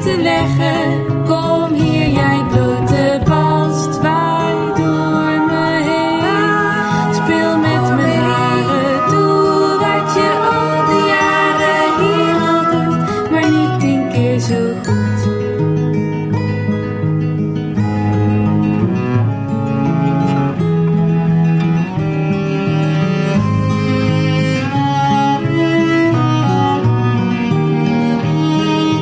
te leggen. Kom hier, jij blote bast, waai door me heen. Speel met mijn haren, doe wat je al die jaren hier al doet, maar niet 10 keer zo goed.